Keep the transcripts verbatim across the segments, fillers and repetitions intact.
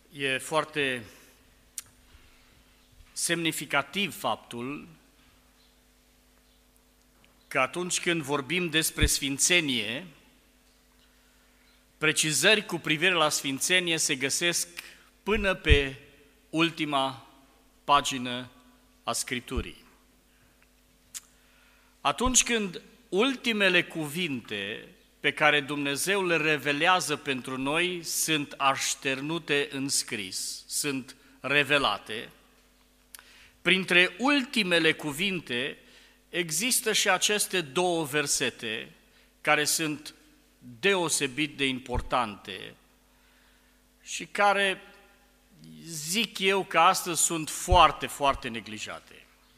E foarte semnificativ faptul că atunci când vorbim despre sfințenie, precizări cu privire la sfințenie se găsesc până pe ultima pagină a Scripturii. Atunci când ultimele cuvinte pe care Dumnezeu le revelează pentru noi sunt așternute în scris, sunt revelate, printre ultimele cuvinte există și aceste două versete care sunt deosebit de importante și care, zic eu, că astăzi sunt foarte, foarte neglijate.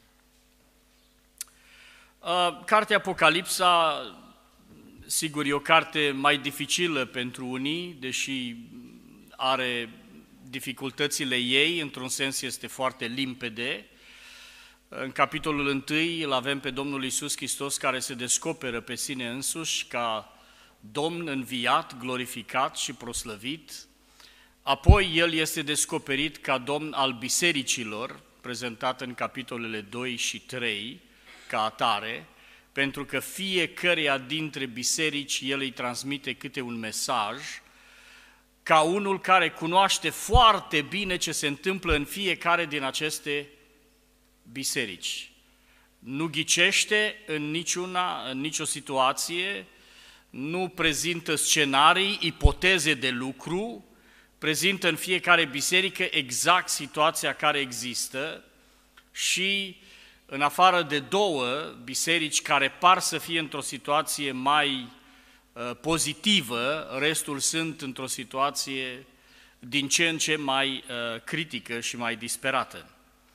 Cartea Apocalipsa, sigur, e o carte mai dificilă pentru unii, deși are dificultățile ei, într-un sens este foarte limpede. În capitolul întâi îl avem pe Domnul Iisus Hristos care se descoperă pe sine însuși ca Domn înviat, glorificat și proslăvit. Apoi El este descoperit ca Domn al bisericilor, prezentat în capitolele doi și trei, ca atare, pentru că fiecăreia dintre biserici El îi transmite câte un mesaj, ca unul care cunoaște foarte bine ce se întâmplă în fiecare din aceste biserici. Nu ghicește în niciuna, în nicio situație, nu prezintă scenarii, ipoteze de lucru, prezintă în fiecare biserică exact situația care există și în afară de două biserici care par să fie într-o situație mai uh, pozitivă, restul sunt într-o situație din ce în ce mai uh, critică și mai disperată.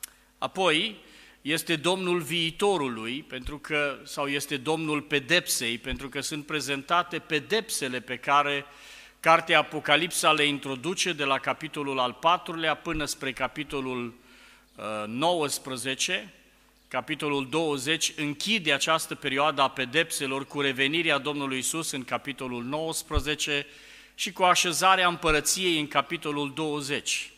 Apoi este Domnul viitorului, pentru că, sau este Domnul pedepsei, pentru că sunt prezentate pedepsele pe care cartea Apocalipsa le introduce de la capitolul al patrulea până spre capitolul uh, nouăsprezece. Capitolul douăzeci închide această perioadă a pedepselor cu revenirea Domnului Iisus în capitolul nouăsprezece și cu așezarea împărăției în capitolul douăzeci.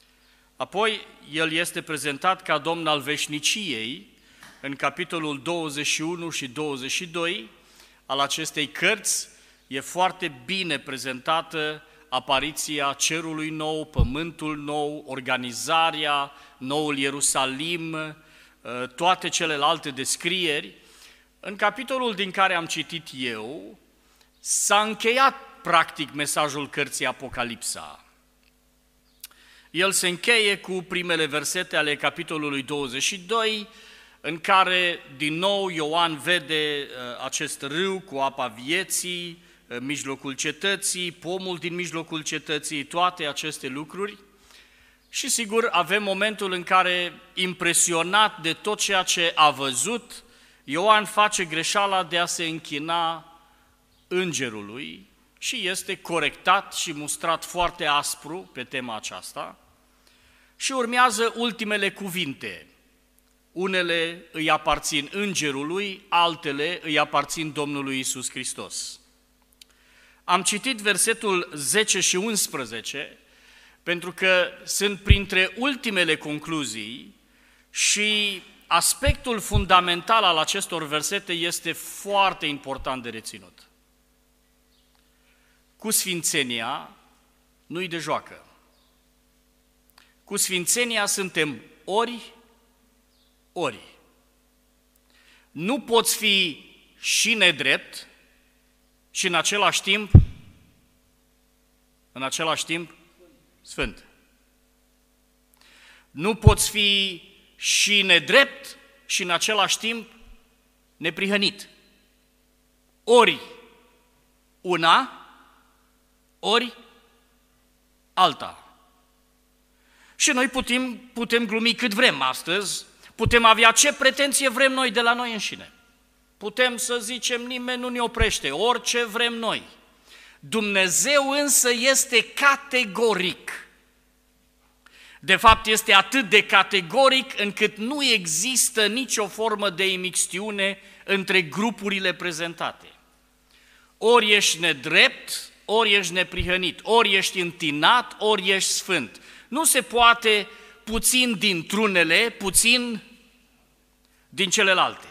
Apoi, El este prezentat ca Domn al veșniciei în capitolul douăzeci și unu și douăzeci și doi al acestei cărți. E foarte bine prezentată apariția cerului nou, pământul nou, organizarea, noul Ierusalim, toate celelalte descrieri. În capitolul din care am citit eu, s-a încheiat practic mesajul cărții Apocalipsa. El se încheie cu primele versete ale capitolului douăzeci și doi, în care din nou Ioan vede acest râu cu apa vieții, în mijlocul cetății, pomul din mijlocul cetății, toate aceste lucruri. Și sigur avem momentul în care, impresionat de tot ceea ce a văzut, Ioan face greșeala de a se închina îngerului și este corectat și mustrat foarte aspru pe tema aceasta. Și urmează ultimele cuvinte. Unele îi aparțin îngerului, altele îi aparțin Domnului Iisus Hristos. Am citit versetul zece și unsprezece, pentru că sunt printre ultimele concluzii și aspectul fundamental al acestor versete este foarte important de reținut. Cu sfințenia nu-i de joacă. Cu sfințenia suntem ori, ori. Nu poți fi și nedrept și în același timp, în același timp, sfânt. Nu poți fi și nedrept și în același timp neprihănit. Ori una, ori alta. Și noi putem, putem glumi cât vrem astăzi, putem avea ce pretenție vrem noi de la noi înșine. Putem să zicem, nimeni nu ne oprește, orice vrem noi. Dumnezeu însă este categoric. De fapt, este atât de categoric încât nu există nicio formă de imixtiune între grupurile prezentate. Ori ești nedrept, ori ești neprihănit, ori ești întinat, ori ești sfânt. Nu se poate puțin dintr-unele, puțin din celelalte.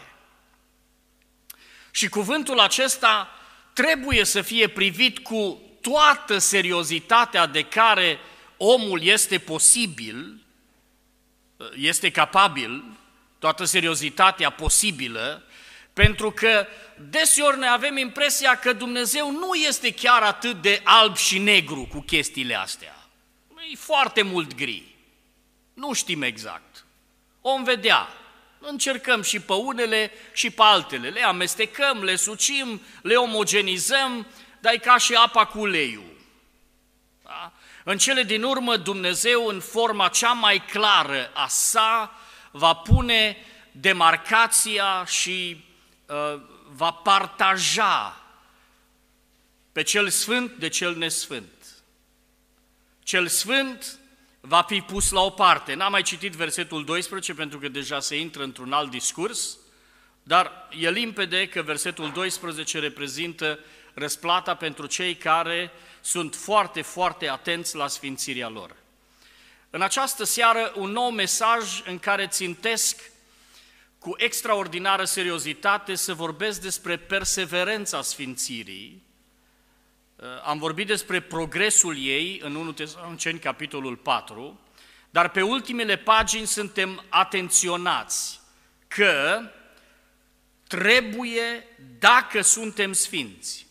Și cuvântul acesta trebuie să fie privit cu toată seriozitatea de care omul este posibil, este capabil, toată seriozitatea posibilă, pentru că deseori noi avem impresia că Dumnezeu nu este chiar atât de alb și negru cu chestiile astea. E foarte mult gri. Nu știm exact. Om vedea. Încercăm și pe unele și pe altele. Le amestecăm, le sucim, le omogenizăm, dar e ca și apa cu uleiul. Da? În cele din urmă, Dumnezeu, în forma cea mai clară a sa, va pune demarcația și uh, va partaja pe cel sfânt de cel nesfânt. Cel sfânt va fi pus la o parte. N-am mai citit versetul doisprezece pentru că deja se intră într-un alt discurs, dar e limpede că versetul doisprezece reprezintă răsplata pentru cei care sunt foarte, foarte atenți la sfințirea lor. În această seară, un nou mesaj în care țintesc cu extraordinară seriozitate să vorbesc despre perseverența sfințirii. Am vorbit despre progresul ei în întâi Tesaloniceni, capitolul patru, dar pe ultimele pagini suntem atenționați că trebuie, dacă suntem sfinți,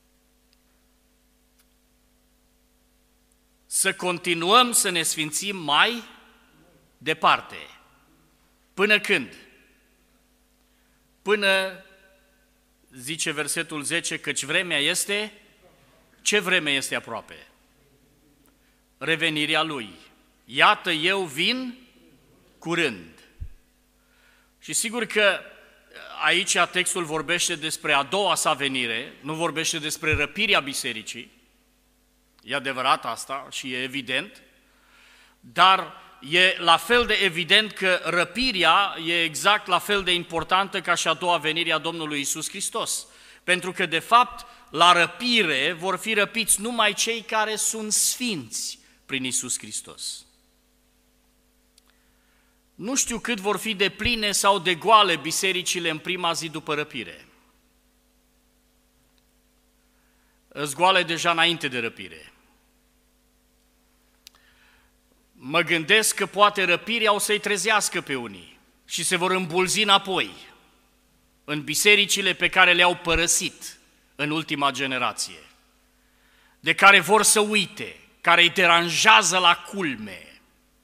să continuăm să ne sfințim mai departe. Până când? Până, zice versetul zece, căci vremea este... Ce vreme este aproape? Revenirea Lui. Iată, eu vin curând. Și sigur că aici textul vorbește despre a doua sa venire, nu vorbește despre răpirea bisericii. E adevărat asta și e evident, dar e la fel de evident că răpirea e exact la fel de importantă ca și a doua venire a Domnului Iisus Hristos. Pentru că, de fapt, la răpire vor fi răpiți numai cei care sunt sfinți prin Iisus Hristos. Nu știu cât vor fi de pline sau de goale bisericile în prima zi după răpire. Îs goale deja înainte de răpire. Mă gândesc că poate răpirea o să-i trezească pe unii și se vor îmbulzi înapoi în bisericile pe care le-au părăsit în ultima generație, de care vor să uite, care îi deranjează la culme.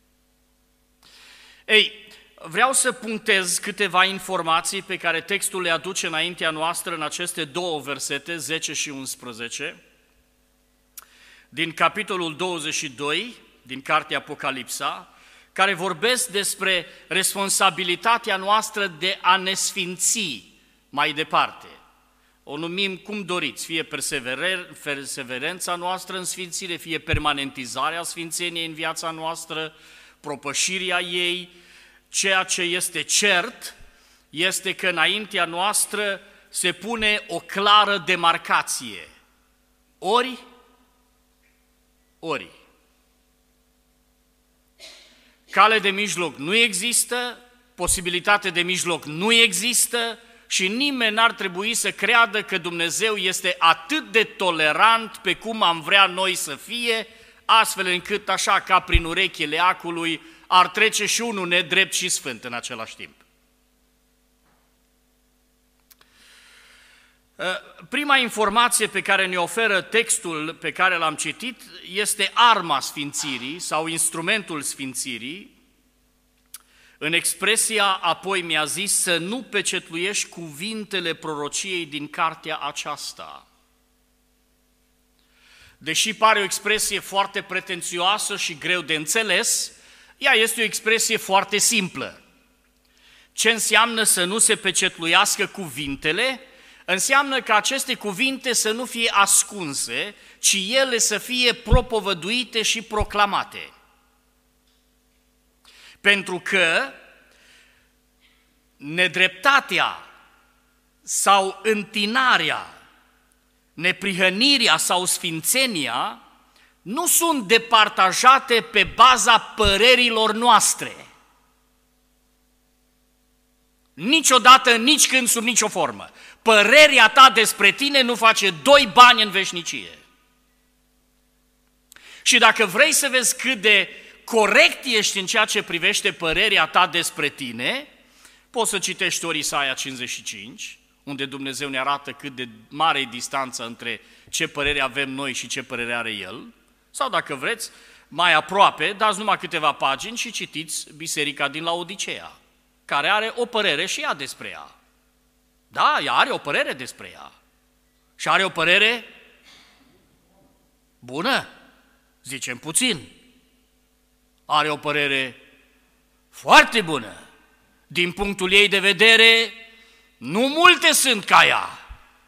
Ei, vreau să punctez câteva informații pe care textul le aduce înaintea noastră în aceste două versete, zece și unsprezece, din capitolul douăzeci și doi, din cartea Apocalipsa, care vorbesc despre responsabilitatea noastră de a ne sfinți mai departe. O numim cum doriți, fie perseverența noastră în sfințire, fie permanentizarea sfințeniei în viața noastră, propășirea ei. Ceea ce este cert este că înaintea noastră se pune o clară demarcație. Ori, ori. Cale de mijloc nu există, posibilitate de mijloc nu există, și nimeni n-ar trebui să creadă că Dumnezeu este atât de tolerant pe cum am vrea noi să fie, astfel încât așa ca prin urechile acului ar trece și unul nedrept și sfânt în același timp. Prima informație pe care ne oferă textul pe care l-am citit este arma sfințirii sau instrumentul sfințirii. În expresia apoi mi-a zis să nu pecetluiești cuvintele prorociei din cartea aceasta. Deși pare o expresie foarte pretențioasă și greu de înțeles, ea este o expresie foarte simplă. Ce înseamnă să nu se pecetluiască cuvintele? Înseamnă că aceste cuvinte să nu fie ascunse, ci ele să fie propovăduite și proclamate. Pentru că nedreptatea sau întinarea, neprihănirea sau sfințenia nu sunt departajate pe baza părerilor noastre. Niciodată, nici când, sub nicio formă. Părerea ta despre tine nu face doi bani în veșnicie. Și dacă vrei să vezi cât de corect ești în ceea ce privește părerea ta despre tine, poți să citești ori Isaia cincizeci și cinci, unde Dumnezeu ne arată cât de mare e distanța între ce părere avem noi și ce părere are El, sau dacă vreți, mai aproape, dați numai câteva pagini și citiți Biserica din Laodiceea, care are o părere și ea despre ea. Da, ea are o părere despre ea. Și are o părere bună, zicem puțin. Are o părere foarte bună. Din punctul ei de vedere, nu multe sunt ca ea.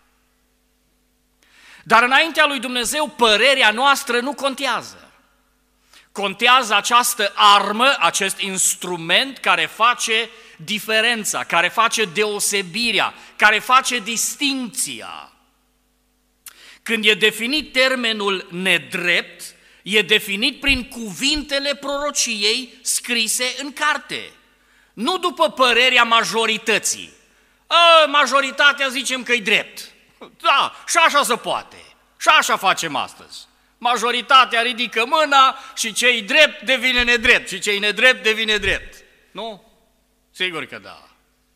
Dar înaintea lui Dumnezeu, părerea noastră nu contează. Contează această armă, acest instrument care face diferența, care face deosebirea, care face distincția. Când e definit termenul nedrept, e definit prin cuvintele prorociei scrise în carte, nu după părerea majorității. A, majoritatea zicem că e drept. Da, și așa se poate. Și așa facem astăzi. Majoritatea ridică mâna și ce-i drept devine nedrept și ce-i nedrept devine drept. Nu? Sigur că da.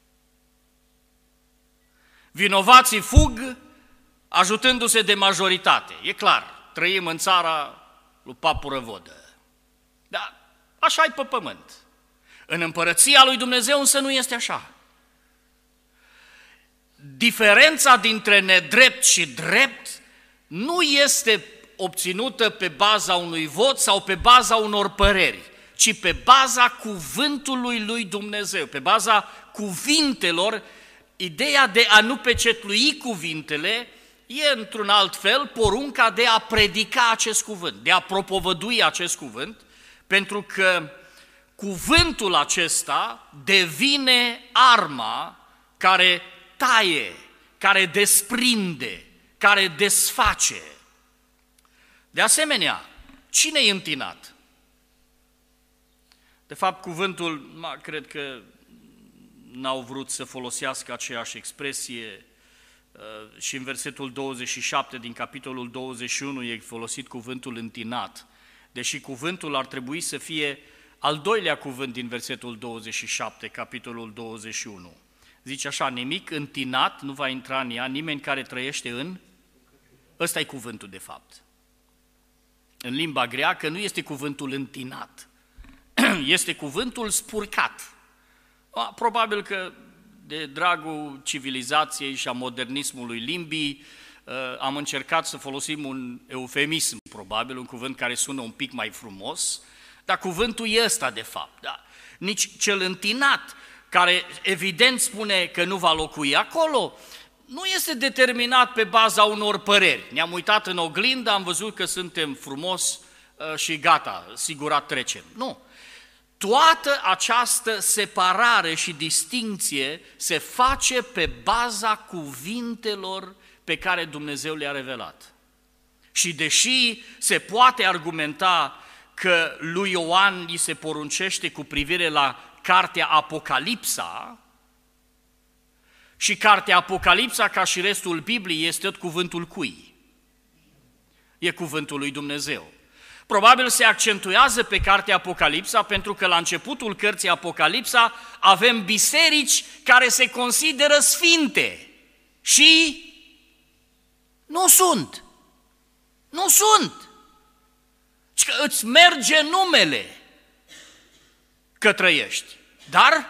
Vinovații fug ajutându-se de majoritate. E clar, trăim în țara lui Papură Vodă. Dar așa-i pe pământ. În împărăția lui Dumnezeu însă nu este așa. Diferența dintre nedrept și drept nu este obținută pe baza unui vot sau pe baza unor păreri, ci pe baza cuvântului lui Dumnezeu, pe baza cuvintelor. Ideea de a nu pecetlui cuvintele e, într-un alt fel, porunca de a predica acest cuvânt, de a propovădui acest cuvânt, pentru că cuvântul acesta devine arma care taie, care desprinde, care desface. De asemenea, cine e întinat? De fapt, cuvântul, cred că n-au vrut să folosească aceeași expresie și în versetul douăzeci și șapte din capitolul douăzeci și unu e folosit cuvântul întinat, deși cuvântul ar trebui să fie al doilea cuvânt din versetul douăzeci și șapte, capitolul douăzeci și unu. Zice așa, nimic întinat nu va intra în ea, nimeni care trăiește în... Ăsta e cuvântul de fapt. În limba greacă nu este cuvântul întinat, este cuvântul spurcat. Probabil că de dragul civilizației și a modernismului limbii am încercat să folosim un eufemism, probabil, un cuvânt care sună un pic mai frumos, dar cuvântul e ăsta de fapt. Da? Nici cel întinat, care evident spune că nu va locui acolo, nu este determinat pe baza unor păreri. Ne-am uitat în oglindă, am văzut că suntem frumos și gata, sigurat trecem. Nu. Toată această separare și distincție se face pe baza cuvintelor pe care Dumnezeu le-a revelat. Și deși se poate argumenta că lui Ioan îi se poruncește cu privire la cartea Apocalipsa, și cartea Apocalipsa, ca și restul Bibliei, este tot cuvântul cui? E cuvântul lui Dumnezeu. Probabil se accentuează pe cartea Apocalipsa pentru că la începutul cărții Apocalipsa avem biserici care se consideră sfinte și nu sunt. Nu sunt. Și că îți merge numele că trăiești. Dar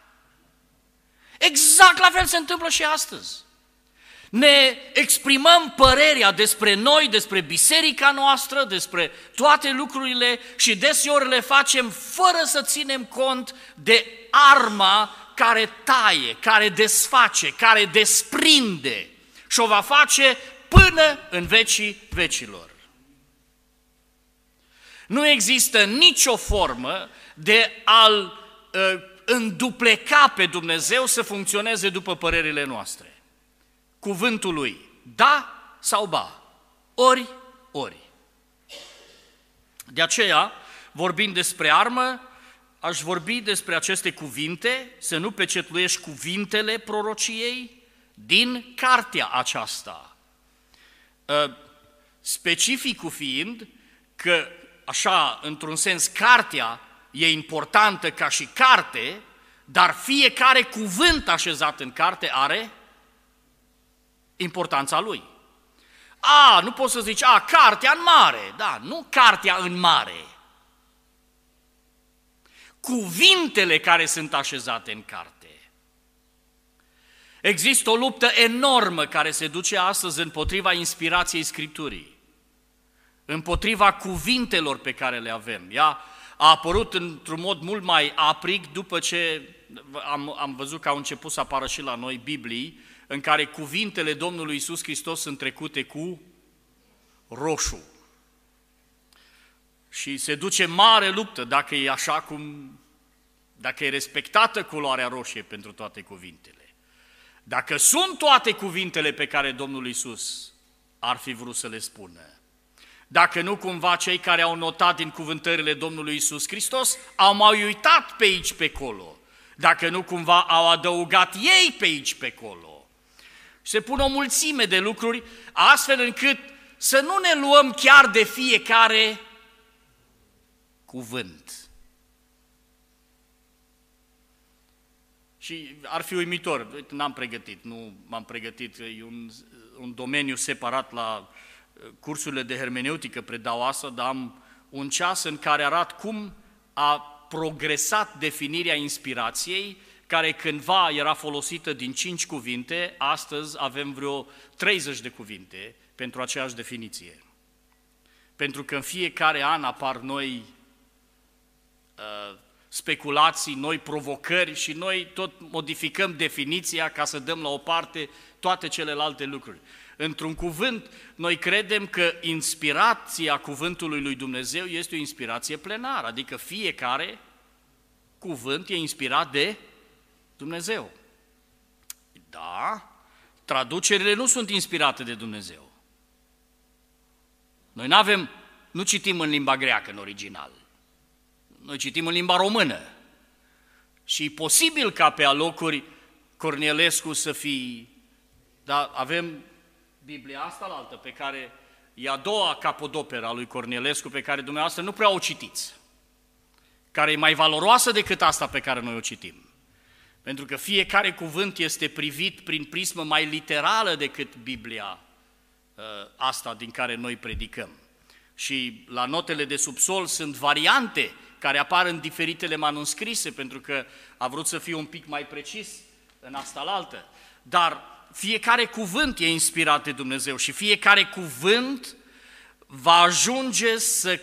exact la fel se întâmplă și astăzi. Ne exprimăm părerea despre noi, despre biserica noastră, despre toate lucrurile și deseori le facem fără să ținem cont de arma care taie, care desface, care desprinde și o va face până în vecii vecilor. Nu există nicio formă de a-L uh, îndupleca pe Dumnezeu să funcționeze după părerile noastre. Cuvântul lui, da sau ba, ori, ori. De aceea, vorbind despre armă, aș vorbi despre aceste cuvinte, să nu pecetluiești cuvintele prorociei din cartea aceasta. Specificul fiind că, așa, într-un sens, cartea e importantă ca și carte, dar fiecare cuvânt așezat în carte are importanța lui. A, nu poți să zici, a, cartea în mare, da, nu cartea în mare. Cuvintele care sunt așezate în carte. Există o luptă enormă care se duce astăzi împotriva inspirației Scripturii, împotriva cuvintelor pe care le avem. Ea a apărut într-un mod mult mai aprig după ce am, am văzut că au început să apară și la noi Biblii, în care cuvintele Domnului Iisus Hristos sunt trecute cu roșu. Și se duce mare luptă dacă e așa cum, dacă e respectată culoarea roșie pentru toate cuvintele. Dacă sunt toate cuvintele pe care Domnul Iisus ar fi vrut să le spună. Dacă nu cumva cei care au notat din cuvântările Domnului Iisus Hristos au mai uitat pe aici pe acolo. Dacă nu cumva au adăugat ei pe aici pe acolo. Se pun o mulțime de lucruri astfel încât să nu ne luăm chiar de fiecare cuvânt. Și ar fi uimitor, uite, n-am pregătit, nu m-am pregătit, e un, un domeniu separat la cursurile de hermeneutică, predau asta, dar am un ceas în care arat cum a progresat definirea inspirației, care cândva era folosită din cinci cuvinte, astăzi avem vreo treizeci de cuvinte pentru aceeași definiție. Pentru că în fiecare an apar noi uh, speculații, noi provocări și noi tot modificăm definiția ca să dăm la o parte toate celelalte lucruri. Într-un cuvânt, noi credem că inspirația cuvântului lui Dumnezeu este o inspirație plenară, adică fiecare cuvânt e inspirat de Dumnezeu. Da, traducerile nu sunt inspirate de Dumnezeu. Noi nu avem, nu citim în limba greacă în original. Noi citim în limba română. Și e posibil ca pe alocuri Cornilescu să fie, dar avem Biblia asta la altă, pe care e a doua capodoperă a lui Cornilescu, pe care dumneavoastră nu prea o citiți, care e mai valoroasă decât asta pe care noi o citim. Pentru că fiecare cuvânt este privit prin prismă mai literală decât Biblia asta din care noi predicăm. Și la notele de subsol sunt variante care apar în diferitele manuscrise, pentru că a vrut să fie un pic mai precis în asta la altă. Dar fiecare cuvânt e inspirat de Dumnezeu și fiecare cuvânt va ajunge să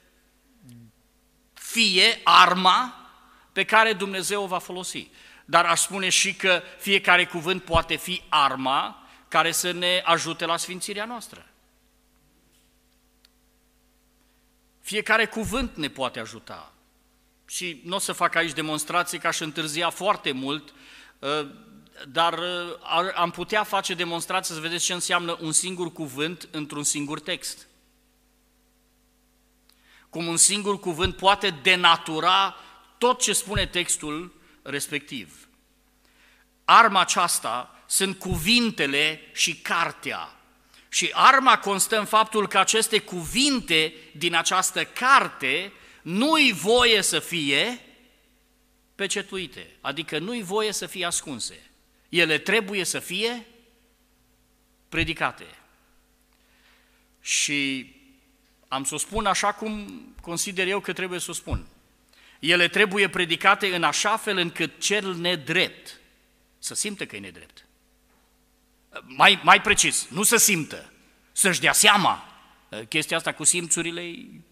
fie arma pe care Dumnezeu o va folosi. Dar aș spune și că fiecare cuvânt poate fi arma care să ne ajute la sfințirea noastră. Fiecare cuvânt ne poate ajuta. Și nu o să fac aici demonstrații, că aș întârzia foarte mult, dar am putea face demonstrații să vedeți ce înseamnă un singur cuvânt într-un singur text. Cum un singur cuvânt poate denatura tot ce spune textul respectiv. Arma aceasta sunt cuvintele și cartea. Și arma constă în faptul că aceste cuvinte din această carte nu-i voie să fie pecetuite, adică nu-i voie să fie ascunse. Ele trebuie să fie predicate. Și am să o spun așa cum consider eu că trebuie să o spun. Ele trebuie predicate în așa fel încât cel nedrept să simtă că e nedrept. Mai, mai precis, nu să simtă, să-și dea seama. Chestia asta cu simțurile.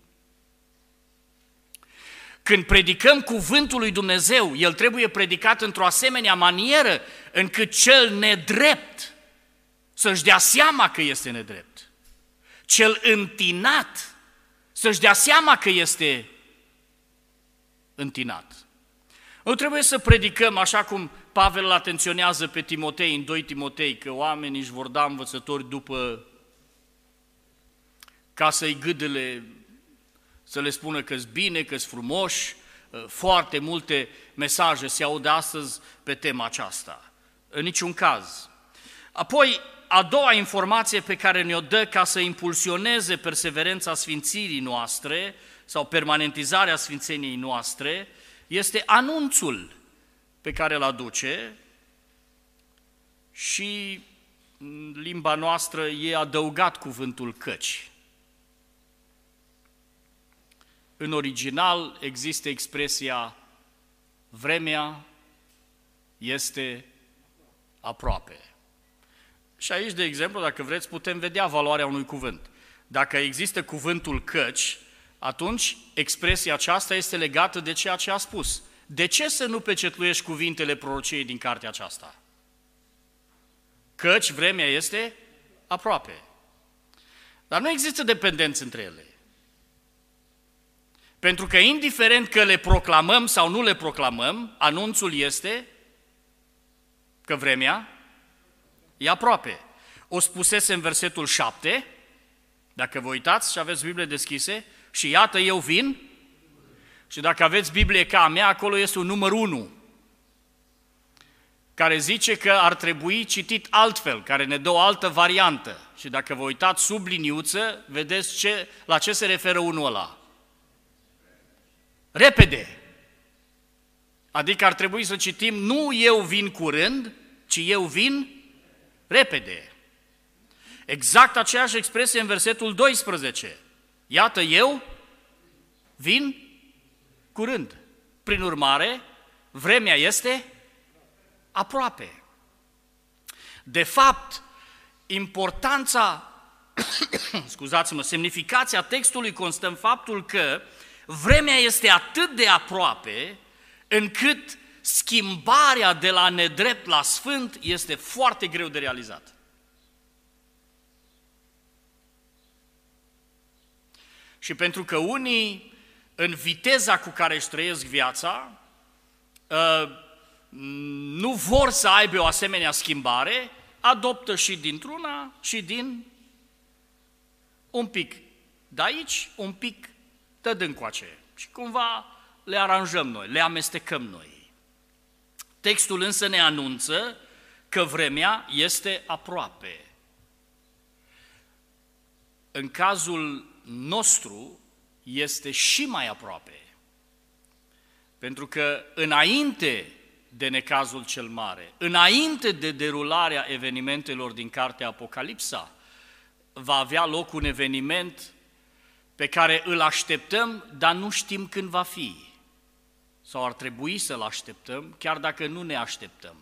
Când predicăm cuvântul lui Dumnezeu, el trebuie predicat într-o asemenea manieră încât cel nedrept să-și dea seama că este nedrept. Cel întinat să-și dea seama că este întinat. Nu trebuie să predicăm așa cum Pavel îl atenționează pe Timotei în doi Timotei, că oamenii își vor da învățători după ca să-i gâdele, să le spună că-s bine, că-s frumoși. Foarte multe mesaje se aud astăzi pe tema aceasta. În niciun caz. Apoi, a doua informație pe care ne-o dă ca să impulsioneze perseverența sfințirii noastre sau permanentizarea sfințeniei noastre este anunțul pe care îl aduce și în limba noastră e adăugat cuvântul căci. În original există expresia vremea este aproape. Și aici, de exemplu, dacă vreți, putem vedea valoarea unui cuvânt. Dacă există cuvântul căci, atunci expresia aceasta este legată de ceea ce a spus. De ce să nu pecetluiești cuvintele prorociei din cartea aceasta? Căci vremea este aproape. Dar nu există dependență între ele. Pentru că indiferent că le proclamăm sau nu le proclamăm, anunțul este că vremea e aproape. O spusese în versetul șapte, dacă vă uitați și aveți Biblie deschise, și iată eu vin, și dacă aveți Biblie ca a mea, acolo este un număr unu, care zice că ar trebui citit altfel, care ne dă o altă variantă. Și dacă vă uitați sub liniuță, vedeți ce, la ce se referă unul ăla. Repede. Adică ar trebui să citim nu eu vin curând, ci eu vin repede. Exact aceeași expresie în versetul doisprezece. Iată eu vin curând. Prin urmare, vremea este aproape. De fapt, importanța, scuzați-mă, semnificația textului constă în faptul că vremea este atât de aproape încât schimbarea de la nedrept la sfânt este foarte greu de realizat. Și pentru că unii, în viteza cu care își trăiesc viața, nu vor să aibă o asemenea schimbare, adoptă și dintr-una și din un pic de aici, un pic de dâncoace. Și cumva le aranjăm noi, le amestecăm noi. Textul însă ne anunță că vremea este aproape. În cazul nostru este și mai aproape. Pentru că înainte de necazul cel mare, înainte de derularea evenimentelor din cartea Apocalipsa, va avea loc un eveniment pe care îl așteptăm, dar nu știm când va fi. Sau ar trebui să-l așteptăm, chiar dacă nu ne așteptăm.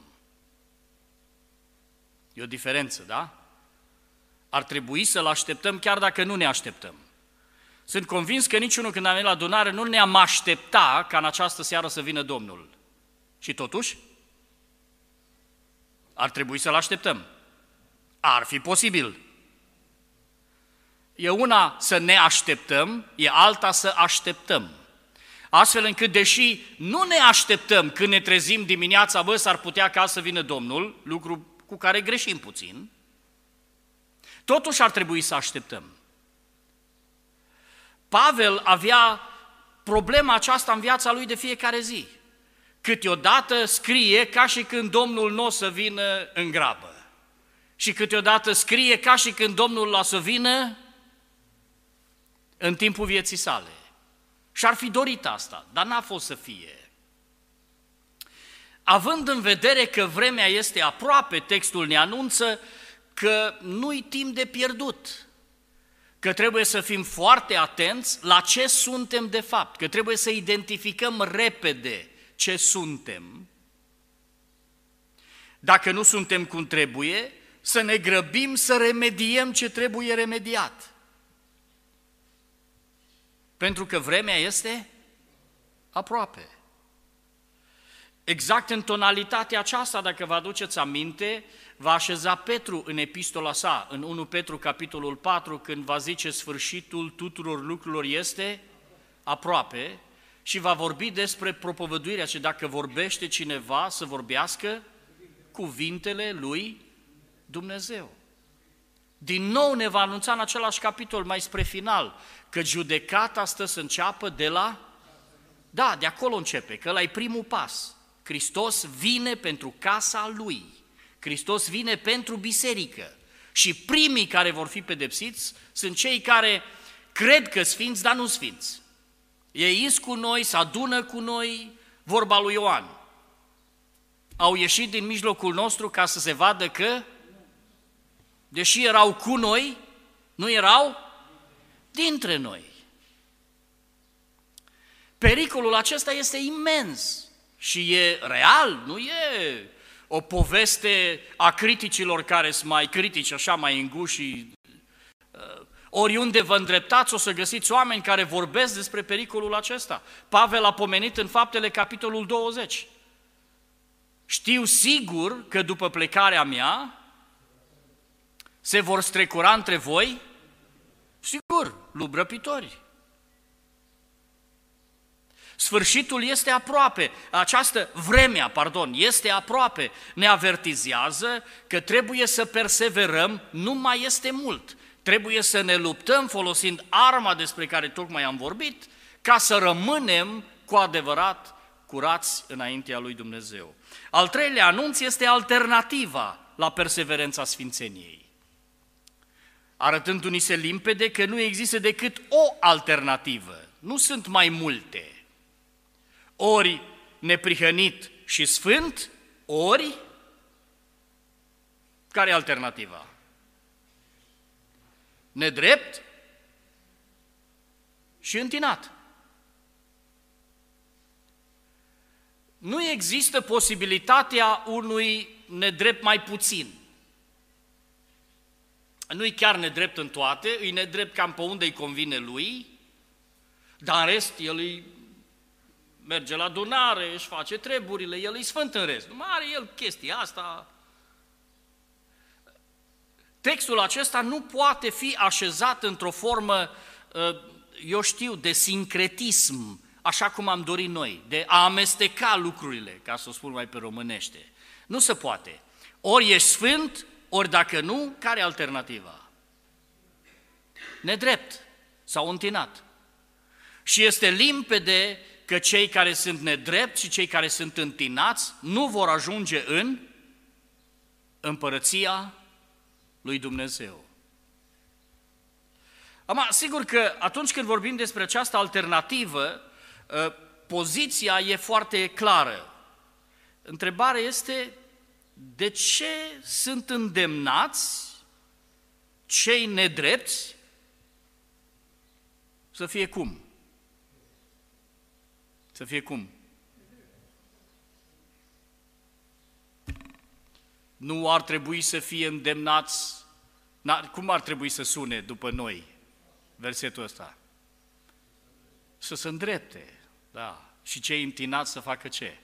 E o diferență, da? Ar trebui să-l așteptăm chiar dacă nu ne așteptăm. Sunt convins că niciunul când am venit la adunare nu ne-am aștepta ca în această seară să vină Domnul. Și totuși, ar trebui să-l așteptăm. Ar fi posibil. E una să ne așteptăm, e alta să așteptăm. Astfel încât, deși nu ne așteptăm când ne trezim dimineața, bă, s-ar putea ca să vină Domnul, lucru cu care greșim puțin, totuși ar trebui să așteptăm. Pavel avea problema aceasta în viața lui de fiecare zi. Câteodată scrie ca și când Domnul nu o să vină în grabă. Și câteodată scrie ca și când Domnul o să vină în timpul vieții sale. Și ar fi dorit asta, dar n-a fost să fie. Având în vedere că vremea este aproape, textul ne anunță că nu-i timp de pierdut, că trebuie să fim foarte atenți la ce suntem de fapt, că trebuie să identificăm repede ce suntem. Dacă nu suntem cum trebuie, să ne grăbim să remediem ce trebuie remediat. Pentru că vremea este aproape. Exact în tonalitatea aceasta, dacă vă aduceți aminte, va așeza Petru în epistola sa, în unu Petru, capitolul patru, când va zice sfârșitul tuturor lucrurilor este aproape și va vorbi despre propovăduirea și dacă vorbește cineva să vorbească cuvintele lui Dumnezeu. Din nou ne va anunța în același capitol mai spre final că judecata stă să înceapă de la... Da, de acolo începe, că ăla e primul pas. Hristos vine pentru casa Lui. Hristos vine pentru biserică. Și primii care vor fi pedepsiți sunt cei care cred că sfinți, dar nu sfinți. Ei ies cu noi, se adună cu noi, vorba lui Ioan. Au ieșit din mijlocul nostru ca să se vadă că, deși erau cu noi, nu erau dintre noi. Pericolul acesta este imens și e real, nu e o poveste a criticilor care sunt mai critici, așa mai înguși și uh, oriunde vă îndreptați o să găsiți oameni care vorbesc despre pericolul acesta. Pavel a pomenit în Faptele capitolul douăzeci. Știu sigur că după plecarea mea se vor strecura între voi, sigur, lupi răpitori. Sfârșitul este aproape, această vremea, pardon, este aproape, ne avertizează că trebuie să perseverăm, nu mai este mult. Trebuie să ne luptăm folosind arma despre care tocmai am vorbit, ca să rămânem cu adevărat curați înaintea lui Dumnezeu. Al treilea anunț este alternativa la perseverența sfințeniei, arătându-ni se limpede că nu există decât o alternativă, nu sunt mai multe. Ori neprihănit și sfânt, ori, care e alternativa? Nedrept și întinat. Nu există posibilitatea unui nedrept mai puțin. Nu-i chiar nedrept în toate, e nedrept cam pe unde îi convine lui, dar în rest el îi merge la adunare, își face treburile, el e sfânt în rest. Nu are el chestia asta. Textul acesta nu poate fi așezat într-o formă, eu știu, de sincretism, așa cum am dorit noi, de a amesteca lucrurile, ca să o spun mai pe românește. Nu se poate. Ori ești sfânt, ori dacă nu, care e alternativa? Nedrept sau întinat. Și este limpede că cei care sunt nedrepti și cei care sunt întinați nu vor ajunge în împărăția lui Dumnezeu. Acum, sigur că atunci când vorbim despre această alternativă, poziția e foarte clară. Întrebarea este, de ce sunt îndemnați cei nedrepți să fie cum? Să fie cum? Nu ar trebui să fie îndemnați, cum ar trebui să sune după noi versetul ăsta? Să se îndrepte, da. Și cei întinați să facă ce?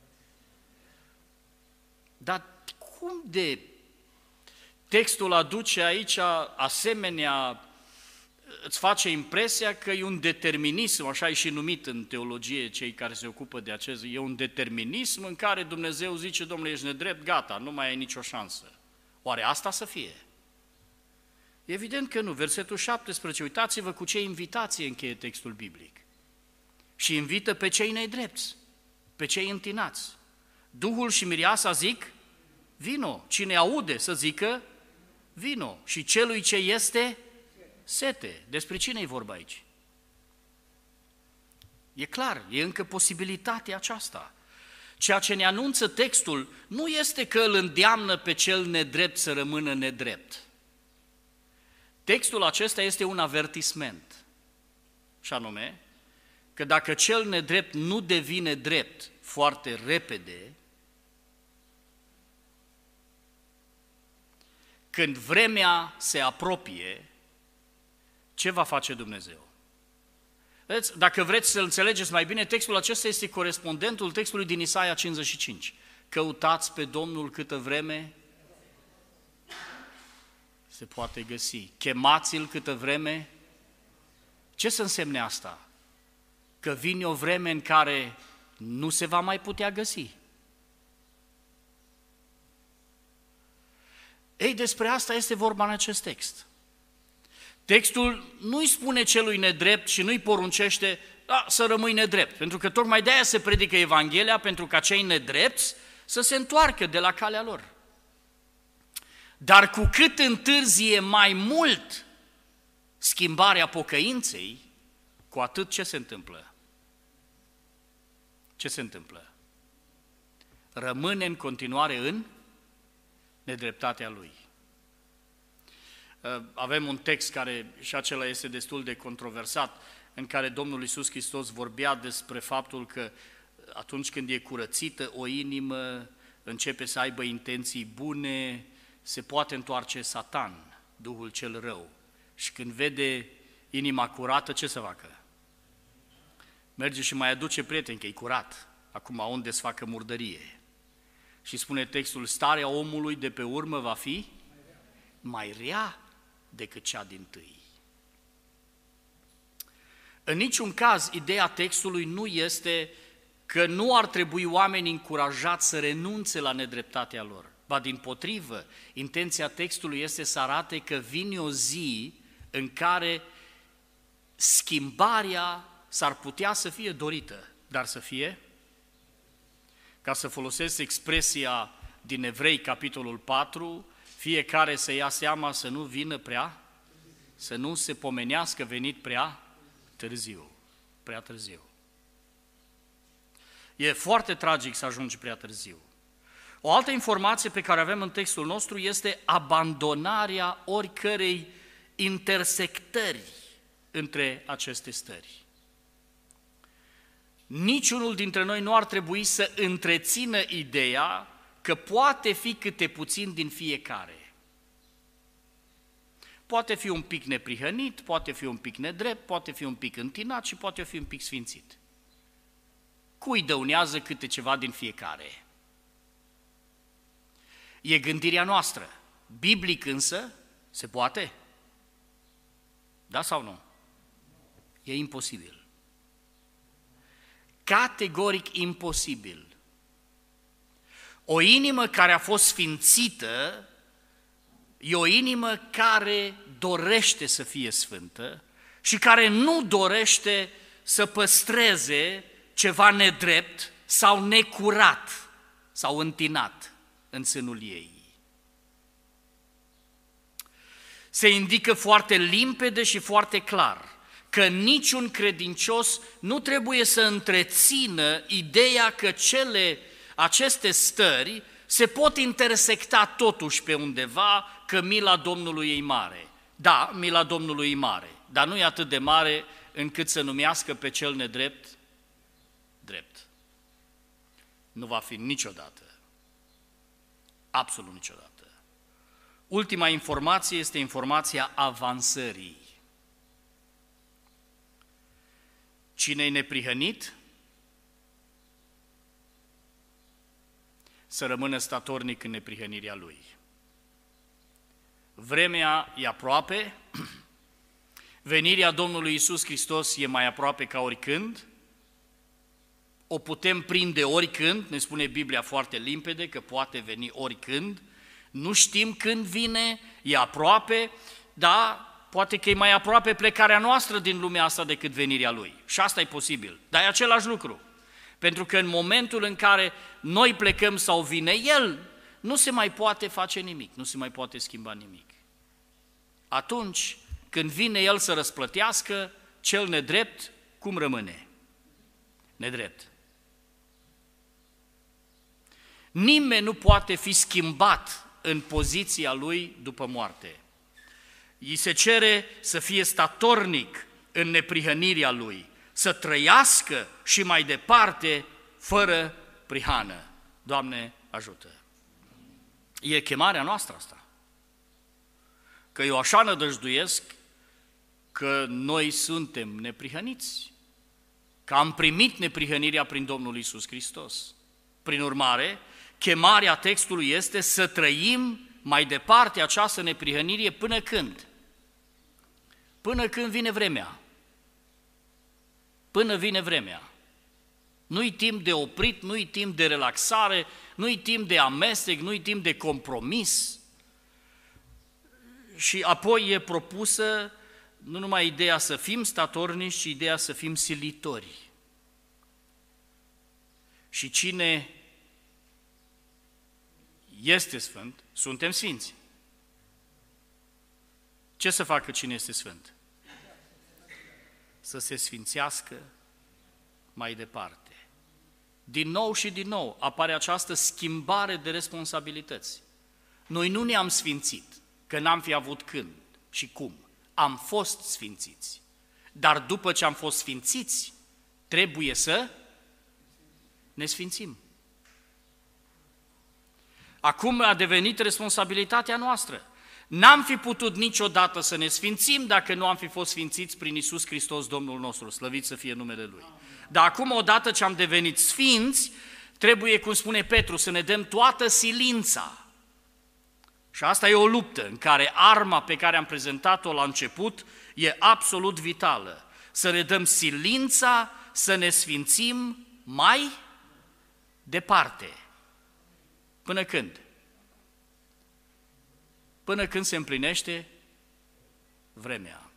Dar cum de textul aduce aici asemenea, îți face impresia că e un determinism, așa e și numit în teologie cei care se ocupă de acest, e un determinism în care Dumnezeu zice, domnule, ești nedrept, gata, nu mai ai nicio șansă. Oare asta să fie? Evident că nu. Versetul șaptesprezece, uitați-vă cu ce invitație încheie textul biblic. Și invită pe cei nedrepți, pe cei întinați. Duhul și mireasa zic, vino. Cine aude să zică, vino. Și celui ce este sete. Despre cine e vorba aici? E clar, e încă posibilitatea aceasta. Ceea ce ne anunță textul nu este că îl îndeamnă pe cel nedrept să rămână nedrept. Textul acesta este un avertisment, și anume că dacă cel nedrept nu devine drept foarte repede, când vremea se apropie, ce va face Dumnezeu? Vedeți, dacă vreți să înțelegeți mai bine, textul acesta este corespondentul textului din Isaia cincizeci și cinci. Căutați pe Domnul câtă vreme se poate găsi. Chemați-L câtă vreme. Ce să însemne asta? Că vine o vreme în care nu se va mai putea găsi. Ei, despre asta este vorba în acest text. Textul nu-i spune celui nedrept și nu-i poruncește da, să rămâi nedrept, pentru că tocmai de aia se predică Evanghelia, pentru ca cei nedrepți să se întoarcă de la calea lor. Dar cu cât întârzie mai mult schimbarea pocăinței, cu atât ce se întâmplă? Ce se întâmplă? Rămâne în continuare în nedreptatea lui. Avem un text care și acela este destul de controversat, în care Domnul Iisus Hristos vorbea despre faptul că atunci când e curățită o inimă, începe să aibă intenții bune, se poate întoarce Satan, duhul cel rău. Și când vede inima curată, ce să facă? Merge și mai aduce prieteni, că e curat, acum unde să facă murdărie. Și spune textul, starea omului de pe urmă va fi mai rea decât cea dintâi. În niciun caz, ideea textului nu este că nu ar trebui oamenii încurajați să renunțe la nedreptatea lor. Ba dimpotrivă, intenția textului este să arate că vine o zi în care schimbarea s-ar putea să fie dorită, dar să fie, ca să folosesc expresia din Evrei, capitolul patru, fiecare să ia seama să nu vină prea, să nu se pomenească venit prea târziu, prea târziu. E foarte tragic să ajungi prea târziu. O altă informație pe care avem în textul nostru este abandonarea oricărei intersectări între aceste stări. Niciunul dintre noi nu ar trebui să întrețină ideea că poate fi câte puțin din fiecare. Poate fi un pic neprihănit, poate fi un pic nedrept, poate fi un pic întinat și poate fi un pic sfințit. Cui dăunează câte ceva din fiecare? E gândirea noastră. Biblic însă, se poate? Da sau nu? E imposibil. Categoric imposibil. O inimă care a fost sfințită e o inimă care dorește să fie sfântă și care nu dorește să păstreze ceva nedrept sau necurat sau întinat în sânul ei. Se indică foarte limpede și foarte clar că niciun credincios nu trebuie să întrețină ideea că cele, aceste stări se pot intersecta totuși pe undeva, că mila Domnului e mare. Da, mila Domnului e mare, dar nu e atât de mare încât să numească pe cel nedrept drept. Nu va fi niciodată. Absolut niciodată. Ultima informație este informația avansării. Cine-i neprihănit, să rămână statornic în neprihănirea lui. Vremea e aproape, venirea Domnului Iisus Hristos e mai aproape ca oricând, o putem prinde oricând, ne spune Biblia foarte limpede că poate veni oricând, nu știm când vine, e aproape, dar poate că e mai aproape plecarea noastră din lumea asta decât venirea Lui. Și asta e posibil, dar e același lucru. Pentru că în momentul în care noi plecăm sau vine El, nu se mai poate face nimic, nu se mai poate schimba nimic. Atunci, când vine El să răsplătească, cel nedrept, cum rămâne? Nedrept. Nimeni nu poate fi schimbat în poziția lui după moarte. Îi se cere să fie statornic în neprihănirea lui, să trăiască și mai departe fără prihană. Doamne, ajută! E chemarea noastră asta. Că eu așa nădăjduiesc că noi suntem neprihăniți, că am primit neprihănirea prin Domnul Iisus Hristos. Prin urmare, chemarea textului este să trăim mai departe această neprihănire până când? Până când vine vremea. Până vine vremea. Nu-i timp de oprit, nu-i timp de relaxare, nu-i timp de amestec, nu-i timp de compromis. Și apoi e propusă nu numai ideea să fim statornici, ci ideea să fim silitori. Și cine este sfânt, suntem sfinți. Ce să facă cine este sfânt? Să se sfințească mai departe. Din nou și din nou apare această schimbare de responsabilități. Noi nu ne-am sfințit, că n-am fi avut când și cum. Am fost sfințiți. Dar după ce am fost sfințiți, trebuie să ne sfințim. Acum a devenit responsabilitatea noastră. N-am fi putut niciodată să ne sfințim dacă nu am fi fost sfințiți prin Iisus Hristos, Domnul nostru, slăvit să fie numele Lui. Dar acum, odată ce am devenit sfinți, trebuie, cum spune Petru, să ne dăm toată silința. Și asta e o luptă în care arma pe care am prezentat-o la început e absolut vitală. Să ne dăm silința, să ne sfințim mai departe. Până când? Până când se împlinește vremea.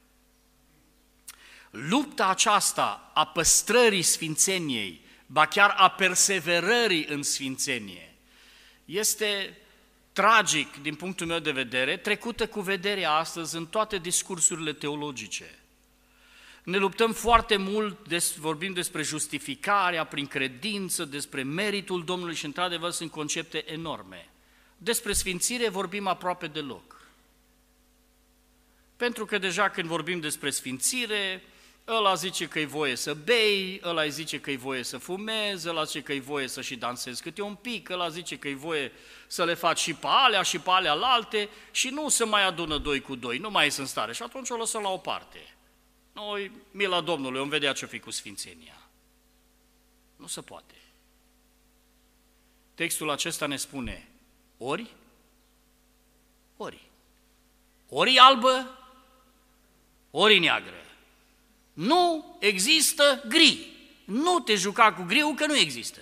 Lupta aceasta a păstrării sfințeniei, ba chiar a perseverării în sfințenie, este tragic, din punctul meu de vedere, trecută cu vederea astăzi în toate discursurile teologice. Ne luptăm foarte mult, des, vorbim despre justificarea prin credință, despre meritul Domnului și, într-adevăr, sunt concepte enorme. Despre sfințire vorbim aproape deloc. Pentru că deja când vorbim despre sfințire, ăla zice că e voie să bei, ăla zice că e voie să fumezi, ăla zice că e voie să și dansezi câte un pic, ăla zice că e voie să le faci și pe alea și pe alea alte și nu se mai adună doi cu doi, nu mai ies în stare și atunci o lăsăm la o parte. Noi, mila Domnului, vom vedea ce-o fi cu sfințenia. Nu se poate. Textul acesta ne spune ori, ori. Ori albă, ori neagră. Nu există gri. Nu te juca cu griul că nu există.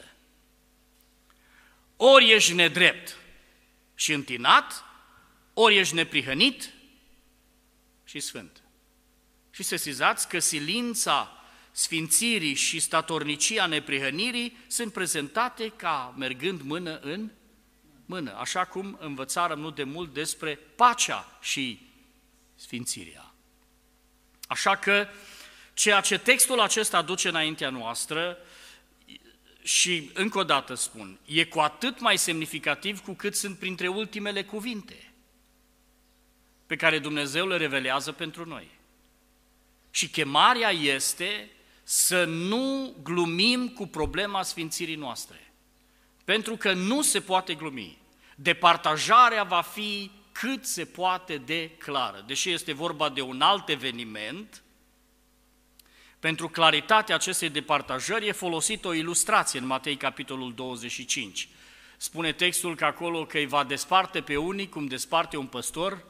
Ori ești nedrept și întinat, ori ești neprihănit și sfânt. Și sesizați că silința sfințirii și statornicia neprihănirii sunt prezentate ca mergând mână în mână, așa cum învățarăm nu de mult despre pacea și sfințirea. Așa că ceea ce textul acesta aduce înaintea noastră, și încă o dată spun, e cu atât mai semnificativ cu cât sunt printre ultimele cuvinte pe care Dumnezeu le revelează pentru noi. Și chemarea este să nu glumim cu problema sfințirii noastre, pentru că nu se poate glumi. Departajarea va fi cât se poate de clară. Deși este vorba de un alt eveniment, pentru claritatea acestei departajări e folosită o ilustrație în Matei, capitolul douăzeci și cinci. Spune textul că acolo că îi va desparte pe unii cum desparte un păstor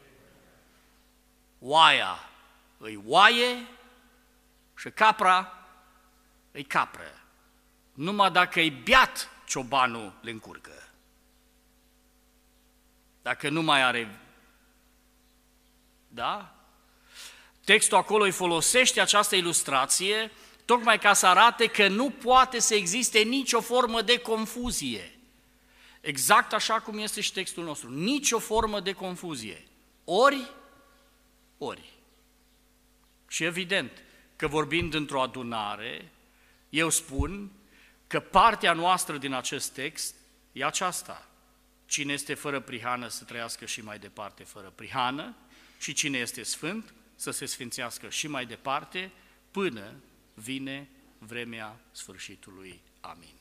oaia. Îi oaie și capra îi capră. Numai dacă e beat, ciobanul le încurcă. Dacă nu mai are... Da? Textul acolo îi folosește această ilustrație tocmai ca să arate că nu poate să existe nicio formă de confuzie. Exact așa cum este și textul nostru. Nicio formă de confuzie. Ori, ori. Și evident că vorbind într-o adunare, eu spun că partea noastră din acest text e aceasta. Cine este fără prihană să trăiască și mai departe fără prihană și cine este sfânt să se sfințească și mai departe până vine vremea sfârșitului. Amin.